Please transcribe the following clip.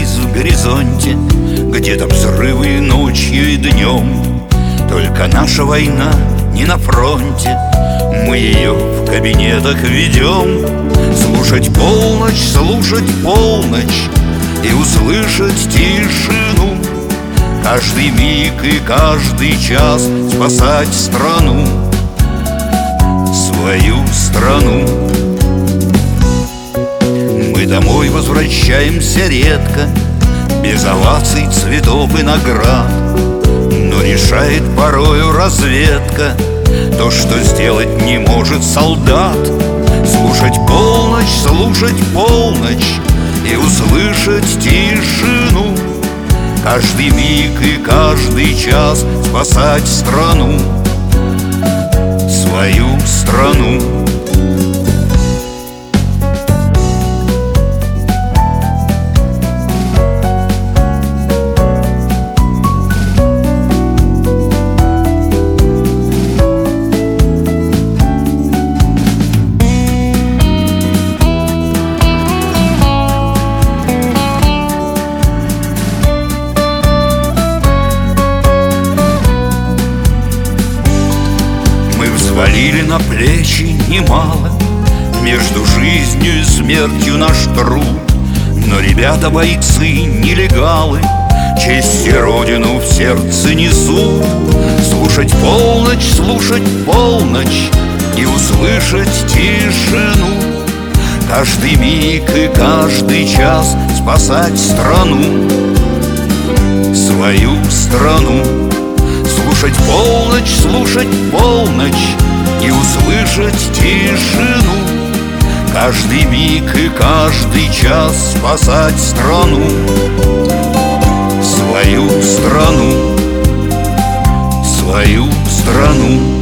сюрприз в горизонте, где-то взрывы ночью и днем. Только наша война не на фронте, мы ее в кабинетах ведем. Слушать полночь и услышать тишину, каждый миг и каждый час спасать страну, свою страну. Мы домой возвращаемся редко, без оваций, цветов и наград. Но решает порою разведка то, что сделать не может солдат. Слушать полночь и услышать тишину, каждый миг и каждый час спасать страну, свою страну. Взвалили на плечи немало, между жизнью и смертью наш труд. Но ребята бойцы, нелегалы, честь и родину в сердце несут. Слушать полночь и услышать тишину, каждый миг и каждый час спасать страну, свою страну. Слушать полночь и услышать тишину, каждый миг и каждый час спасать страну, свою страну, свою страну.